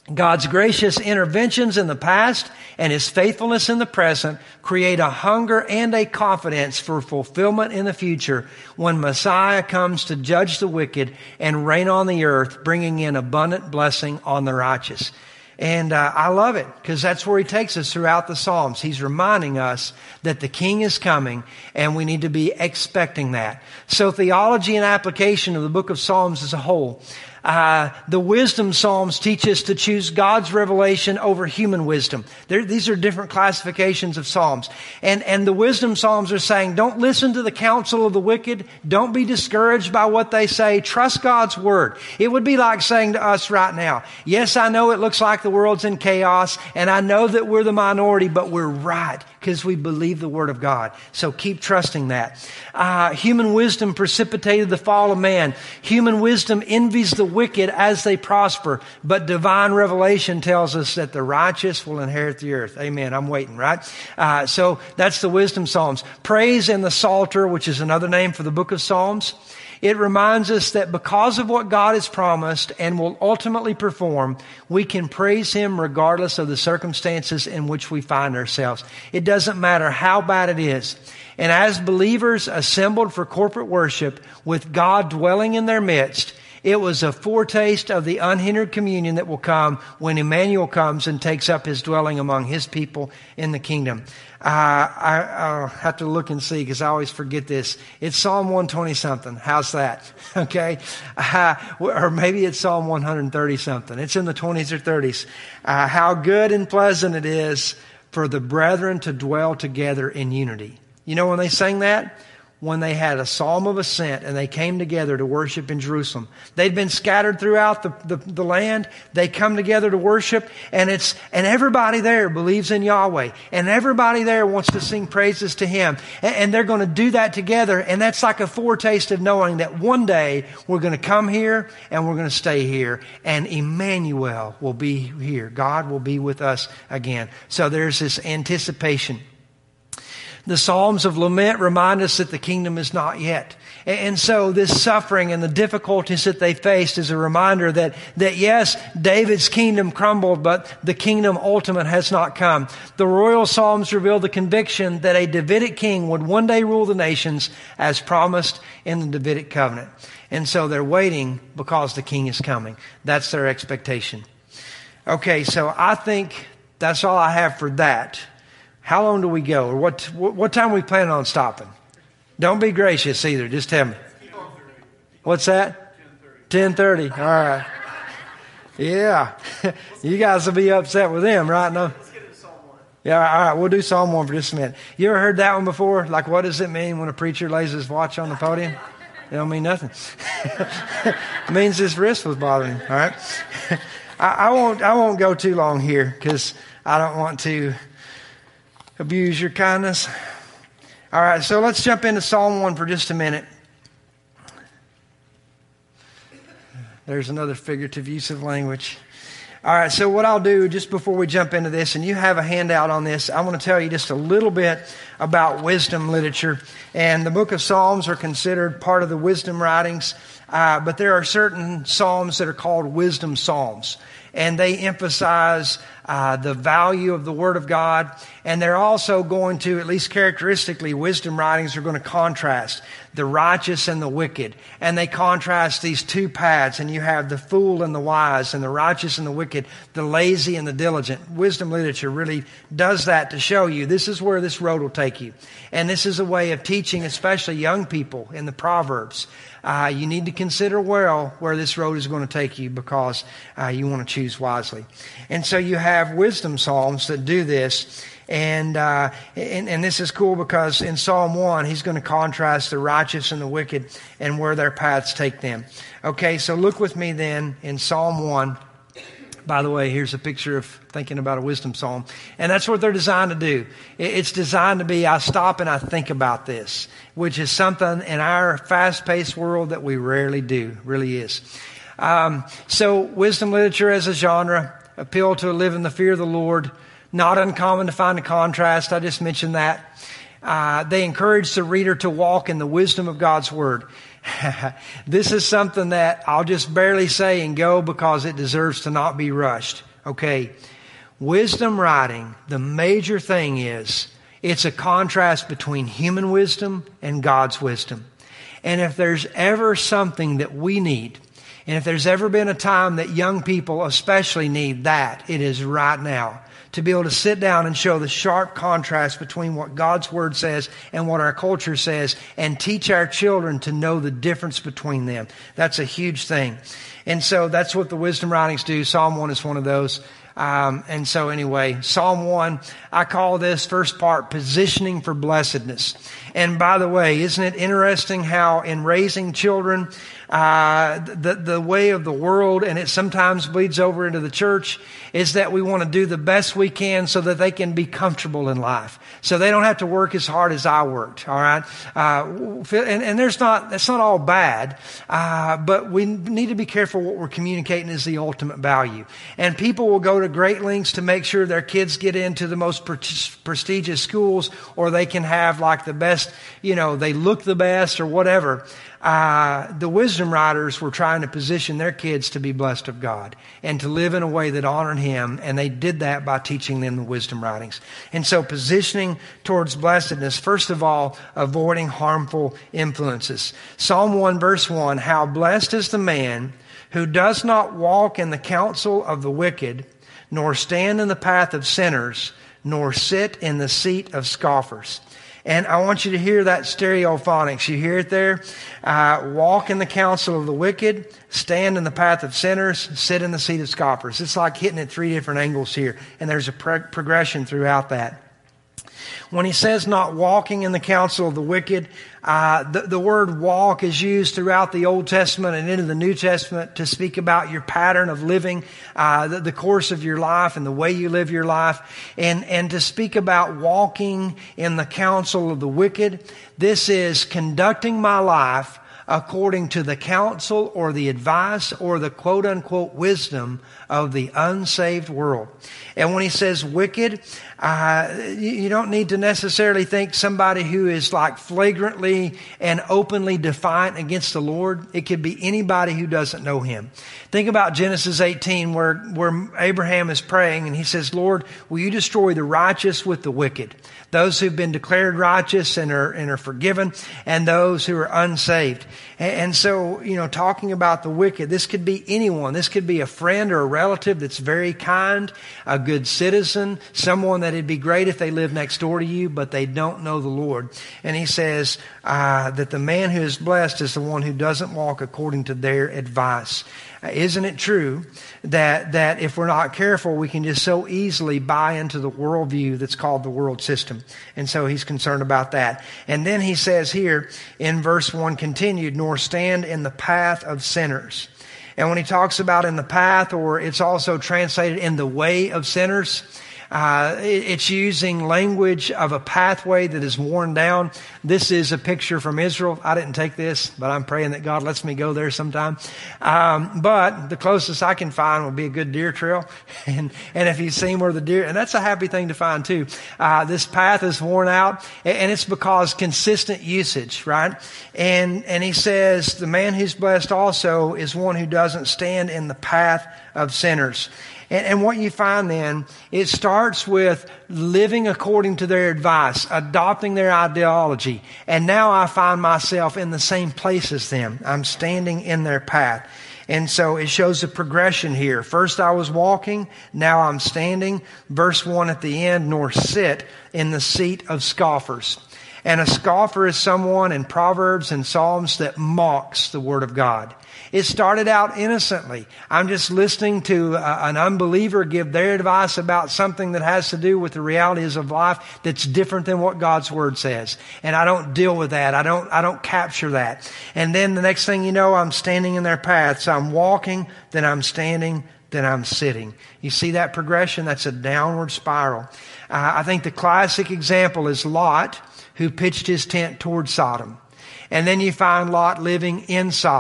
Speaker 1: God's gracious interventions in the past and His faithfulness in the present create a hunger and a confidence for fulfillment in the future when Messiah comes to judge the wicked and reign on the earth, bringing in abundant blessing on the righteous. And uh, I love it because that's where He takes us throughout the Psalms. He's reminding us that the King is coming and we need to be expecting that. So theology and application of the book of Psalms as a whole. Uh, the wisdom Psalms teach us to choose God's revelation over human wisdom. There, these are different classifications of Psalms. And, and the wisdom Psalms are saying, don't listen to the counsel of the wicked. Don't be discouraged by what they say. Trust God's word. It would be like saying to us right now, yes, I know it looks like the world's in chaos, and I know that we're the minority, but we're right because we believe the word of God. So keep trusting that. Uh, human wisdom precipitated the fall of man. Human wisdom envies the wicked as they prosper, but divine revelation tells us that the righteous will inherit the earth. Amen. I'm waiting, right? Uh, so that's the wisdom Psalms. Praise in the Psalter, which is another name for the book of Psalms. It reminds us that because of what God has promised and will ultimately perform, we can praise Him regardless of the circumstances in which we find ourselves. It doesn't matter how bad it is. And as believers assembled for corporate worship with God dwelling in their midst, it was a foretaste of the unhindered communion that will come when Emmanuel comes and takes up His dwelling among His people in the kingdom. Uh, I, I'll have to look and see because I always forget this. It's Psalm one twenty something. How's that? Okay. Uh, or maybe it's Psalm one thirty something. It's in the twenties or thirties. Uh, how good and pleasant it is for the brethren to dwell together in unity. You know when they sang that? When they had a psalm of ascent and they came together to worship in Jerusalem. They'd been scattered throughout the, the, the land. They come together to worship, and it's and everybody there believes in Yahweh. And everybody there wants to sing praises to Him. And, and they're going to do that together. And that's like a foretaste of knowing that one day we're going to come here and we're going to stay here. And Emmanuel will be here. God will be with us again. So there's this anticipation. The Psalms of Lament remind us that the kingdom is not yet. And so this suffering and the difficulties that they faced is a reminder that, that yes, David's kingdom crumbled, but the kingdom ultimate has not come. The royal Psalms reveal the conviction that a Davidic king would one day rule the nations as promised in the Davidic covenant. And so they're waiting because the king is coming. That's their expectation. Okay, so I think that's all I have for that. How long do we go? Or what, what time are we planning on stopping? Don't be gracious either. Just tell me. What's that? ten thirty. All right. Yeah. You guys will be upset with them, right? No? Yeah, all right. We'll do Psalm one for just a minute. You ever heard that one before? Like, what does it mean when a preacher lays his watch on the podium? It don't mean nothing. It means his wrist was bothering him. All right. I, I won't, I won't go too long here because I don't want to abuse your kindness. All right, so let's jump into Psalm one for just a minute. There's another figurative use of language. All right, so what I'll do just before we jump into this, and you have a handout on this, I want to tell you just a little bit about wisdom literature. And the book of Psalms are considered part of the wisdom writings, uh, but there are certain psalms that are called wisdom psalms. And they emphasize uh, the value of the Word of God. And they're also going to, at least characteristically, wisdom writings are going to contrast the righteous and the wicked. And they contrast these two paths. And you have the fool and the wise, and the righteous and the wicked, the lazy and the diligent. Wisdom literature really does that to show you this is where this road will take you. And this is a way of teaching, especially young people in the Proverbs. Uh, you need to consider well where this road is going to take you because uh, you want to choose wisely. And so you have wisdom psalms that do this. And, uh, and and this is cool because in Psalm one, he's going to contrast the righteous and the wicked and where their paths take them. Okay, so look with me then in Psalm one. By the way, here's a picture of thinking about a wisdom psalm. And that's what they're designed to do. It's designed to be, I stop and I think about this, which is something in our fast-paced world that we rarely do, really is. Um, so wisdom literature as a genre, appeal to live in the fear of the Lord, not uncommon to find a contrast. I just mentioned that. Uh, they encourage the reader to walk in the wisdom of God's Word. This is something that I'll just barely say and go because it deserves to not be rushed. Okay. Wisdom writing, the major thing is it's a contrast between human wisdom and God's wisdom. And if there's ever something that we need, and if there's ever been a time that young people especially need that, it is right now. To be able to sit down and show the sharp contrast between what God's Word says and what our culture says, and teach our children to know the difference between them. That's a huge thing. And so that's what the wisdom writings do. Psalm one is one of those. Um, and so anyway, Psalm one, I call this first part positioning for blessedness. And by the way, isn't it interesting how in raising children, uh, the, the way of the world, and it sometimes bleeds over into the church, is that we want to do the best we can so that they can be comfortable in life. So they don't have to work as hard as I worked, all right? Uh, and, and there's not, that's not all bad, uh, but we need to be careful what we're communicating is the ultimate value. And people will go to great lengths to make sure their kids get into the most pre- prestigious schools, or they can have like the best, you know, they look the best or whatever. Uh, the wisdom writers were trying to position their kids to be blessed of God and to live in a way that honored Him. And they did that by teaching them the wisdom writings. And so positioning towards blessedness, first of all, avoiding harmful influences. Psalm one verse one, how blessed is the man who does not walk in the counsel of the wicked, nor stand in the path of sinners, nor sit in the seat of scoffers. And I want you to hear that stereophonics. You hear it there? Uh, walk in the counsel of the wicked, stand in the path of sinners, sit in the seat of scoffers. It's like hitting at three different angles here. And there's a pro- progression throughout that. When he says not walking in the counsel of the wicked, uh, the, the word walk is used throughout the Old Testament and into the New Testament to speak about your pattern of living, uh, the, the course of your life and the way you live your life. And, and to speak about walking in the counsel of the wicked, this is conducting my life according to the counsel or the advice or the quote-unquote wisdom of the unsaved world. And when he says wicked, uh, you don't need to necessarily think somebody who is like flagrantly and openly defiant against the Lord. It could be anybody who doesn't know Him. Think about Genesis eighteen where, where Abraham is praying and he says, Lord, will you destroy the righteous with the wicked? Those who've been declared righteous and are, and are forgiven, and those who are unsaved. And, and so, you know, talking about the wicked, this could be anyone. This could be a friend or a relative that's very kind, a good citizen, someone that it'd be great if they lived next door to you, but they don't know the Lord. And he says uh, that the man who is blessed is the one who doesn't walk according to their advice. Isn't it true that that if we're not careful, we can just so easily buy into the worldview that's called the world system? And so he's concerned about that. And then he says here in verse one continued, nor stand in the path of sinners. And when he talks about in the path, or it's also translated in the way of sinners, Uh, it's using language of a pathway that is worn down. This is a picture from Israel. I didn't take this, but I'm praying that God lets me go there sometime. Um, but the closest I can find would be a good deer trail. And, and if you've seen where the deer, and that's a happy thing to find too. Uh, this path is worn out, and it's because consistent usage, right? And, and he says the man who's blessed also is one who doesn't stand in the path of sinners. And, and what you find then, it starts with living according to their advice, adopting their ideology. And now I find myself in the same place as them. I'm standing in their path. And so it shows a progression here. First I was walking, now I'm standing. Verse one at the end, nor sit in the seat of scoffers. And a scoffer is someone in Proverbs and Psalms that mocks the Word of God. It started out innocently. I'm just listening to a, an unbeliever give their advice about something that has to do with the realities of life that's different than what God's Word says. And I don't deal with that. I don't, I don't capture that. And then the next thing you know, I'm standing in their path. So I'm walking, then I'm standing, then I'm sitting. You see that progression? That's a downward spiral. Uh, I think the classic example is Lot, who pitched his tent toward Sodom. And then you find Lot living in Sodom.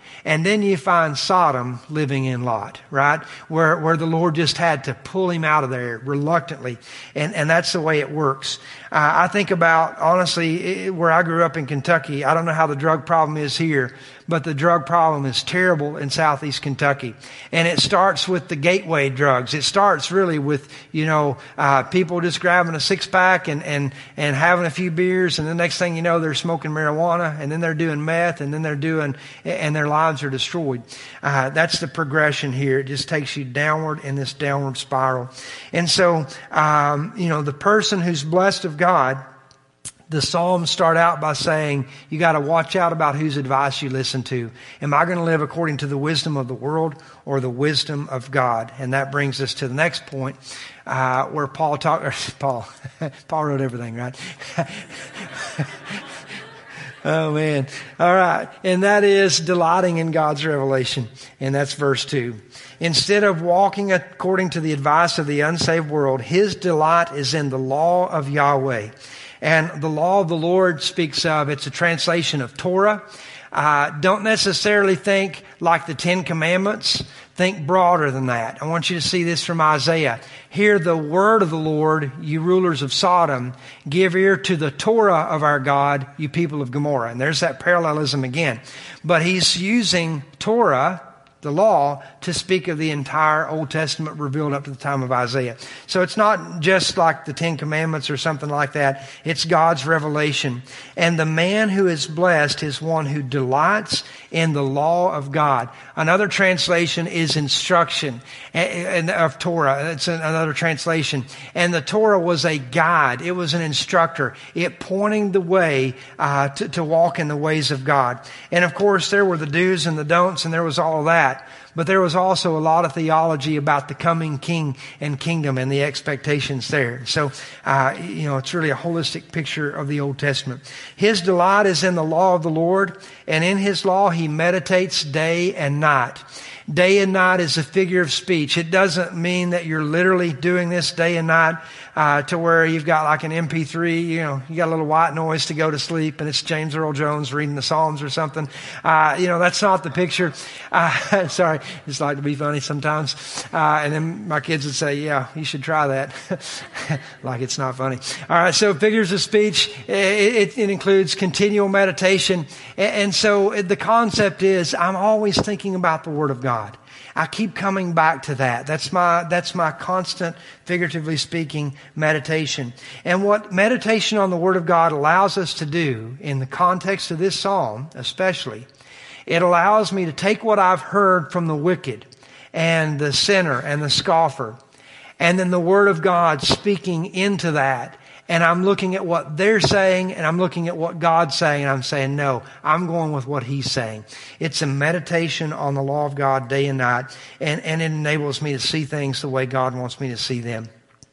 Speaker 1: And then you find Sodom living in Lot, right? Where, where the Lord just had to pull him out of there reluctantly. And, and that's the way it works. Uh, I think about, honestly, it, where I grew up in Kentucky, I don't know how the drug problem is here, but the drug problem is terrible in southeast Kentucky. And it starts with the gateway drugs. It starts really with, you know, uh, people just grabbing a six pack and, and, and having a few beers. And the next thing you know, they're smoking marijuana, and then they're doing meth, and then they're doing, and their lives are destroyed. Uh, that's the progression here. It just takes you downward in this downward spiral. And so, um, you know, the person who's blessed of God, the Psalms start out by saying, you got to watch out about whose advice you listen to. Am I going to live according to the wisdom of the world or the wisdom of God? And that brings us to the next point, uh, where Paul talked, Paul, Paul wrote everything, right? Oh man. All right. And that is delighting in God's revelation. And that's verse two. Instead of walking according to the advice of the unsaved world, his delight is in the law of Yahweh. And the law of the Lord speaks of, it's a translation of Torah. Uh, don't necessarily think like the Ten Commandments. Think broader than that. I want you to see this from Isaiah. Hear the word of the Lord, you rulers of Sodom. Give ear to the Torah of our God, you people of Gomorrah. And there's that parallelism again. But he's using Torah, the law, to speak of the entire Old Testament revealed up to the time of Isaiah. So it's not just like the Ten Commandments or something like that. It's God's revelation. And the man who is blessed is one who delights in the law of God. Another translation is instruction of Torah. It's another translation. And the Torah was a guide. It was an instructor. It pointing the way uh, to, to walk in the ways of God. And of course, there were the do's and the don'ts, and there was all of that. But there was also a lot of theology about the coming king and kingdom and the expectations there. So, uh, you know, it's really a holistic picture of the Old Testament. His delight is in the law of the Lord, and in his law he meditates day and night. Day and night is a figure of speech. It doesn't mean that you're literally doing this day and night uh, to where you've got like an M P three, you know, you got a little white noise to go to sleep, and it's James Earl Jones reading the Psalms or something. Uh, you know, that's not the picture. Uh, sorry, it's like to be funny sometimes. Uh, and then my kids would say, yeah, you should try that. Like it's not funny. All right, so figures of speech, it, it, it includes continual meditation. And, and so the concept is I'm always thinking about the Word of God. I keep coming back to that. That's my, that's my constant, figuratively speaking, meditation. And what meditation on the Word of God allows us to do in the context of this psalm, especially, it allows me to take what I've heard from the wicked and the sinner and the scoffer, and then the Word of God speaking into that. And I'm looking at what they're saying, and I'm looking at what God's saying, and I'm saying, no, I'm going with what He's saying. It's a meditation on the law of God day and night, and, and it enables me to see things the way God wants me to see them.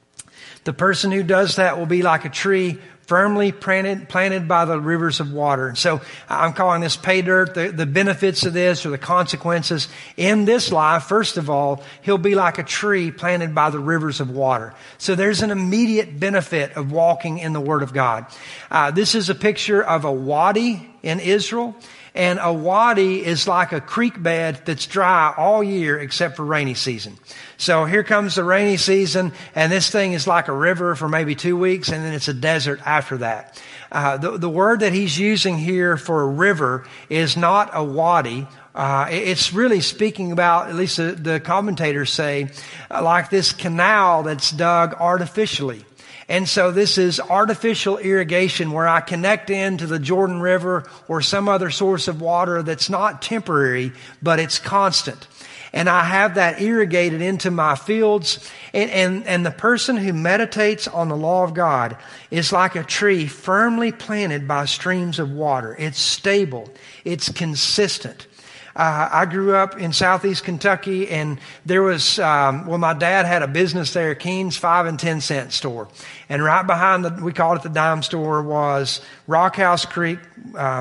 Speaker 1: The person who does that will be like a tree firmly planted, planted by the rivers of water. So I'm calling this pay dirt. The, the benefits of this or the consequences in this life, first of all, he'll be like a tree planted by the rivers of water. So there's an immediate benefit of walking in the Word of God. Uh, this is a picture of a wadi in Israel. And a wadi is like a creek bed that's dry all year except for rainy season. So here comes the rainy season, and this thing is like a river for maybe two weeks, and then it's a desert after that. Uh, the, the word that he's using here for a river is not a wadi. Uh, it's really speaking about, at least the, the commentators say, uh, like this canal that's dug artificially. And so this is artificial irrigation where I connect into the Jordan River or some other source of water that's not temporary, but it's constant. And I have that irrigated into my fields. And, and, and the person who meditates on the law of God is like a tree firmly planted by streams of water. It's stable. It's consistent. Uh, I grew up in southeast Kentucky, and there was, um, well, my dad had a business there, Keen's five and ten cent store. And right behind the, we called it the dime store, was Rockhouse Creek, uh,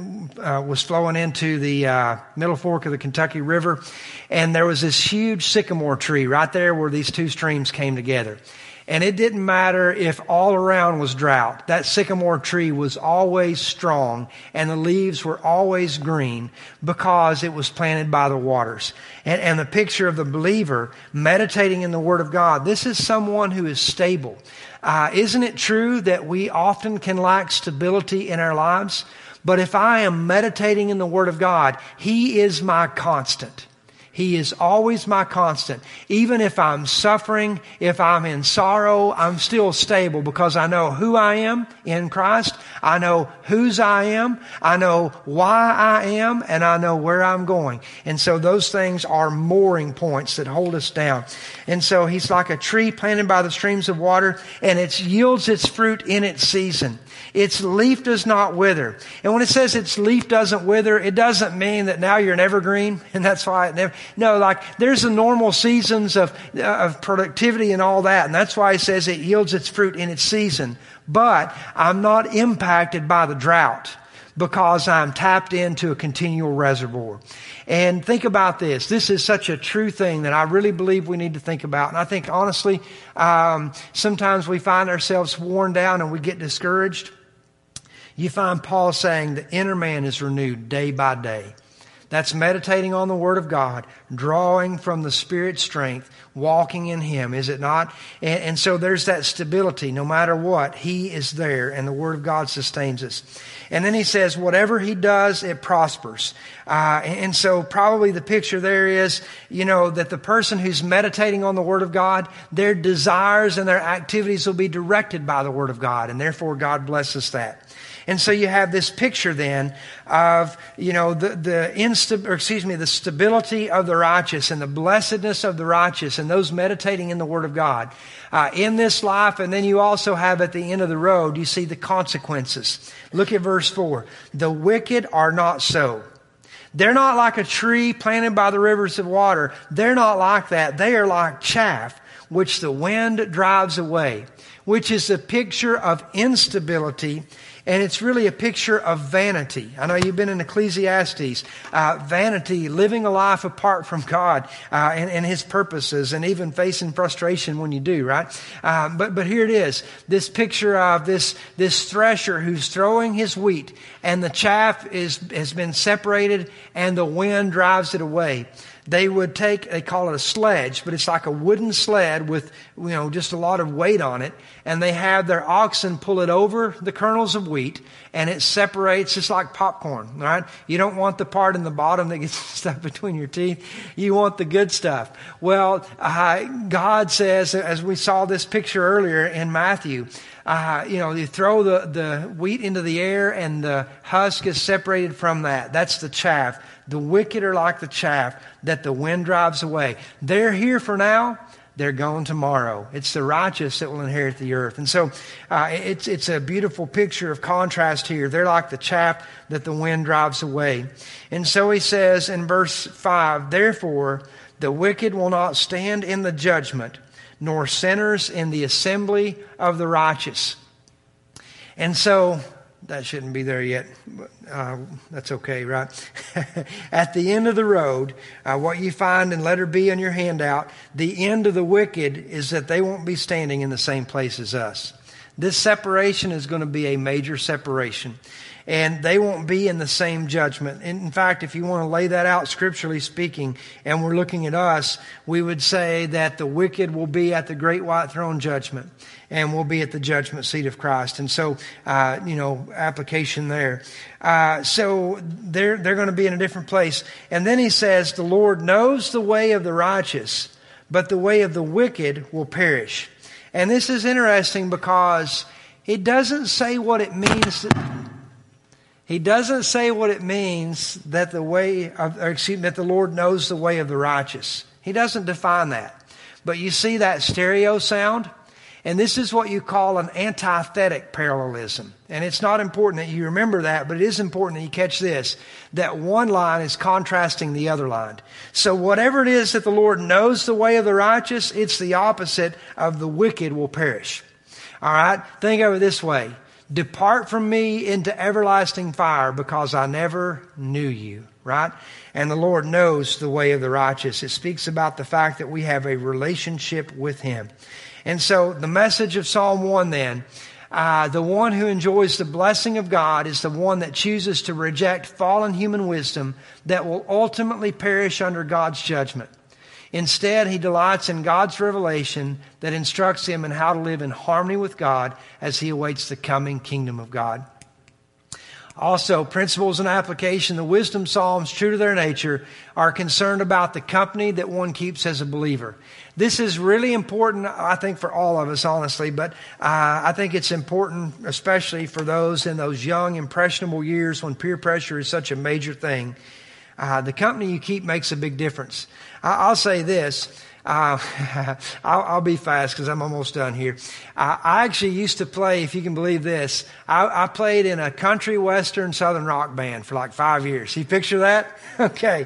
Speaker 1: uh, was flowing into the, uh, Middle Fork of the Kentucky River. And there was this huge sycamore tree right there where these two streams came together. And it didn't matter if all around was drought. That sycamore tree was always strong, and the leaves were always green because it was planted by the waters. And, and the picture of the believer meditating in the Word of God, this is someone who is stable. Uh, isn't it true that we often can lack stability in our lives? But if I am meditating in the Word of God, He is my constant. He is always my constant. Even if I'm suffering, if I'm in sorrow, I'm still stable because I know who I am in Christ. I know whose I am. I know why I am, and I know where I'm going. And so those things are mooring points that hold us down. And so He's like a tree planted by the streams of water, and it yields its fruit in its season. Its leaf does not wither. And when it says its leaf doesn't wither, it doesn't mean that now you're an evergreen, and that's why it never... No, like there's the normal seasons of of productivity and all that, and that's why it says it yields its fruit in its season. But I'm not impacted by the drought because I'm tapped into a continual reservoir. And think about this. This is such a true thing that I really believe we need to think about. And I think honestly, um, sometimes we find ourselves worn down and we get discouraged. You find Paul saying the inner man is renewed day by day. That's meditating on the Word of God, drawing from the Spirit's strength, walking in Him, is it not? And, and so there's that stability. No matter what, He is there, and the Word of God sustains us. And then he says, whatever he does, it prospers. Uh, and, and so probably the picture there is, you know, that the person who's meditating on the Word of God, their desires and their activities will be directed by the Word of God, and therefore God blesses that. And so you have this picture then of, you know, the, the insta, or excuse me, the stability of the righteous and the blessedness of the righteous and those meditating in the Word of God uh, in this life. And then you also have at the end of the road, you see the consequences. Look at verse four. The wicked are not so. They're not like a tree planted by the rivers of water. They're not like that. They are like chaff, which the wind drives away, which is a picture of instability. And it's really a picture of vanity. I know you've been in Ecclesiastes. Uh, vanity, living a life apart from God uh, and, and His purposes, and even facing frustration when you do, right? Uh, but but here it is. This picture of this, this thresher who's throwing his wheat, and the chaff is has been separated, and the wind drives it away. They would take, they call it a sledge, but it's like a wooden sled with, you know, just a lot of weight on it. And they have their oxen pull it over the kernels of wheat, and it separates just like popcorn, right? You don't want the part in the bottom that gets stuck between your teeth. You want the good stuff. Well, uh, God says, as we saw this picture earlier in Matthew, Uh, you know, you throw the, the wheat into the air and the husk is separated from that. That's the chaff. The wicked are like the chaff that the wind drives away. They're here for now. They're gone tomorrow. It's the righteous that will inherit the earth. And so uh, it's it's a beautiful picture of contrast here. They're like the chaff that the wind drives away. And so he says in verse five, therefore the wicked will not stand in the judgment, nor sinners in the assembly of the righteous. And so, that shouldn't be there yet, but uh, that's okay, right? At the end of the road, uh, what you find in letter B on your handout, the end of the wicked is that they won't be standing in the same place as us. This separation is going to be a major separation. And they won't be in the same judgment. In fact, if you want to lay that out scripturally speaking, and we're looking at us, we would say that the wicked will be at the great white throne judgment, and we'll be at the judgment seat of Christ. And so, uh, you know, application there. Uh, so they're, they're going to be in a different place. And then he says, the Lord knows the way of the righteous, but the way of the wicked will perish. And this is interesting because it doesn't say what it means that, He doesn't say what it means that the way of, or excuse me, that the Lord knows the way of the righteous. He doesn't define that. But you see that stereo sound? And this is what you call an antithetic parallelism. And it's not important that you remember that, but it is important that you catch this, that one line is contrasting the other line. So whatever it is that the Lord knows the way of the righteous, it's the opposite of the wicked will perish. All right? Think of it this way. Depart from me into everlasting fire, because I never knew you. Right? And the Lord knows the way of the righteous. It speaks about the fact that we have a relationship with Him. And so the message of Psalm one then, uh, the one who enjoys the blessing of God is the one that chooses to reject fallen human wisdom that will ultimately perish under God's judgment. Instead, he delights in God's revelation that instructs him in how to live in harmony with God as he awaits the coming kingdom of God. Also, principles and application, the wisdom psalms, true to their nature, are concerned about the company that one keeps as a believer. This is really important, I think, for all of us, honestly, but uh, I think it's important especially for those in those young, impressionable years when peer pressure is such a major thing. Uh, the company you keep makes a big difference. I, I'll say this. Uh, I'll, I'll be fast because I'm almost done here. I, I actually used to play, if you can believe this, I, I played in a country, western, southern rock band for like five years. You picture that? Okay.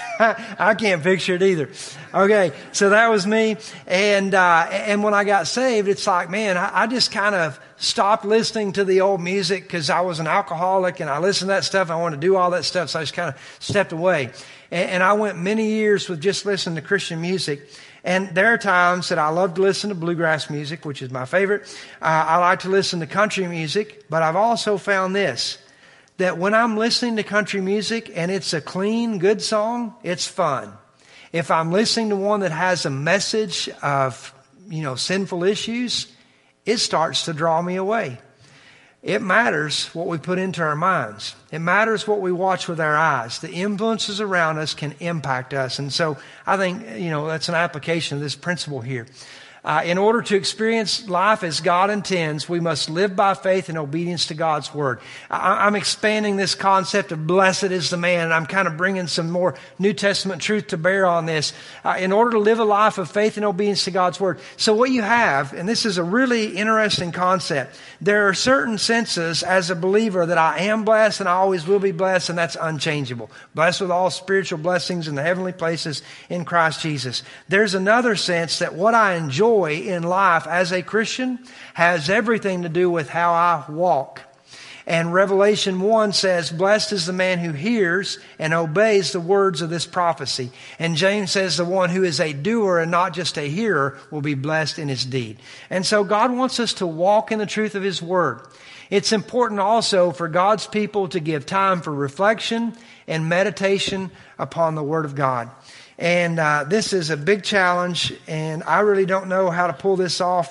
Speaker 1: I can't picture it either. Okay. So that was me. And, uh, and when I got saved, it's like, man, I, I just kind of stopped listening to the old music because I was an alcoholic and I listened to that stuff. I wanted to do all that stuff. So I just kind of stepped away. And I went many years with just listening to Christian music. And there are times that I love to listen to bluegrass music, which is my favorite. Uh, I like to listen to country music. But I've also found this, that when I'm listening to country music and it's a clean, good song, it's fun. If I'm listening to one that has a message of, you know, sinful issues, it starts to draw me away. It matters what we put into our minds. It matters what we watch with our eyes. The influences around us can impact us. And so I think, you know, that's an application of this principle here. Uh, in order to experience life as God intends, we must live by faith and obedience to God's word. I, I'm expanding this concept of blessed is the man, and I'm kind of bringing some more New Testament truth to bear on this. Uh, in order to live a life of faith and obedience to God's word. So what you have, and this is a really interesting concept, there are certain senses as a believer that I am blessed and I always will be blessed, and that's unchangeable. Blessed with all spiritual blessings in the heavenly places in Christ Jesus. There's another sense that what I enjoy in life as a Christian has everything to do with how I walk. And Revelation one says, blessed is the man who hears and obeys the words of this prophecy. And James says the one who is a doer and not just a hearer will be blessed in his deed. And so God wants us to walk in the truth of his word. It's important also for God's people to give time for reflection and meditation upon the word of God. And uh, this is a big challenge, and I really don't know how to pull this off.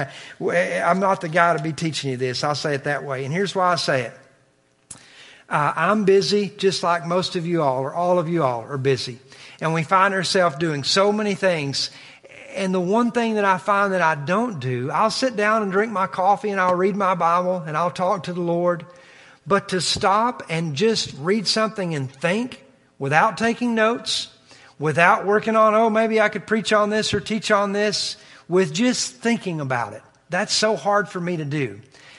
Speaker 1: I'm not the guy to be teaching you this. I'll say it that way. And here's why I say it. Uh, I'm busy, just like most of you all, or all of you all are busy. And we find ourselves doing so many things. And the one thing that I find that I don't do, I'll sit down and drink my coffee, and I'll read my Bible, and I'll talk to the Lord. But to stop and just read something and think without taking notes, without working on, oh, maybe I could preach on this or teach on this, with just thinking about it. That's so hard for me to do.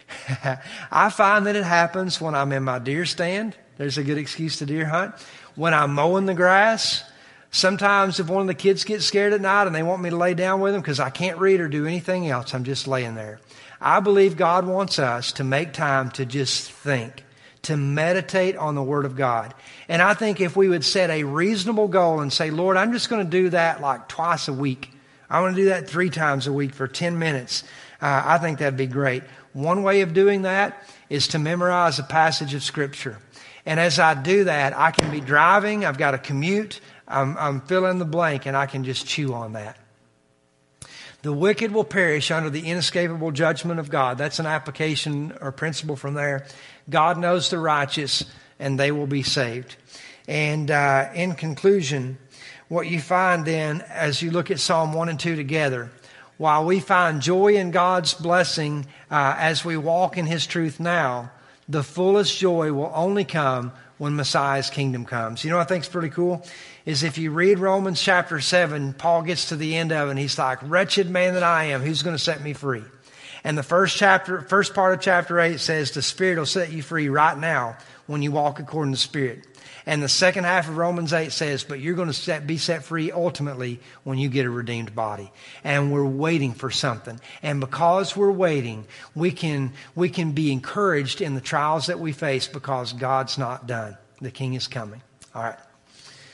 Speaker 1: I find that it happens when I'm in my deer stand. There's a good excuse to deer hunt. When I'm mowing the grass. Sometimes if one of the kids gets scared at night and they want me to lay down with them because I can't read or do anything else, I'm just laying there. I believe God wants us to make time to just think, to meditate on the Word of God. And I think if we would set a reasonable goal and say, Lord, I'm just going to do that like twice a week. I want to do that three times a week for ten minutes. Uh, I think that'd be great. One way of doing that is to memorize a passage of Scripture. And as I do that, I can be driving, I've got a commute, I'm, I'm fill in the blank, and I can just chew on that. The wicked will perish under the inescapable judgment of God. That's an application or principle from there. God knows the righteous, and they will be saved. And uh, in conclusion, what you find then, as you look at Psalm one and two together, while we find joy in God's blessing uh, as we walk in His truth now, the fullest joy will only come when Messiah's kingdom comes. You know what I think is pretty cool? Is if you read Romans chapter seven, Paul gets to the end of it and he's like, wretched man that I am, who's going to set me free? And the first chapter, first part of chapter eight says the Spirit will set you free right now when you walk according to the Spirit. And the second half of Romans eight says, but you're going to set, be set free ultimately when you get a redeemed body. And we're waiting for something. And because we're waiting, we can, we can be encouraged in the trials that we face because God's not done. The King is coming. All right.